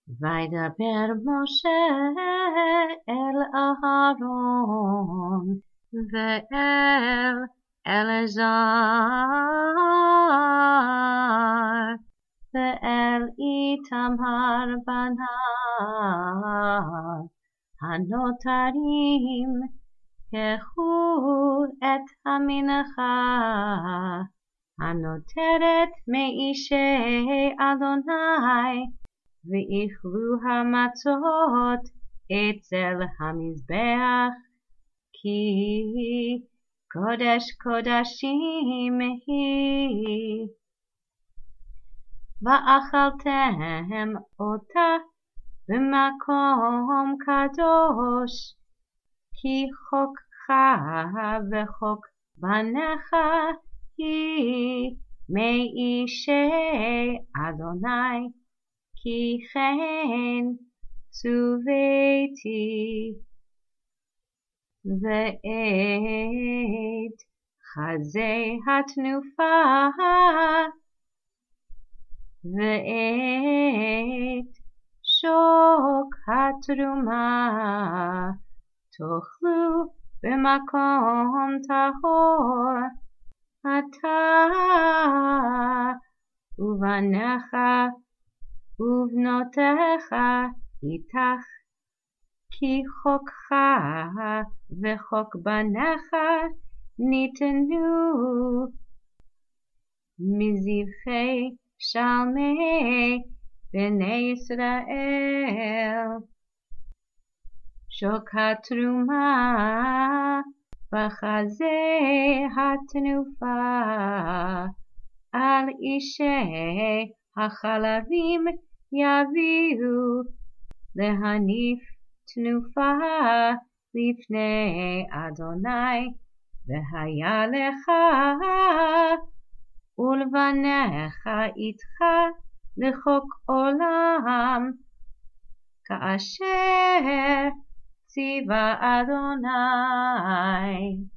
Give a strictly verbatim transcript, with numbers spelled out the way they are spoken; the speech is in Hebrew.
וידבר משה אל אהרון ואל אלעזר ואל איתמר בניו הנותרים, קחו את המנחה הנותרת מאישי אדוני, ואכלו המצות אצל המזבח, כי קודש קודשים היא. ואכלתם אותה במקום קדוש, כי חוקך וחוק בניך היא מאישי אדוני, כי כן צוויתי. ואת חזה התנופה ואת שוק התרומה תאכלו במקום טהור, אתה ובניך ובנותיך איתך, כי חוקך וחוק בניך ניתנו מזבחי שלמי בני ישראל. שוק התרומה וחזה התנופה על אישי החלבים יביאו להניף תנופה לפני אדוני, והיה לך ולבניך איתך לחוק עולם, כאשר ציווה אדוני.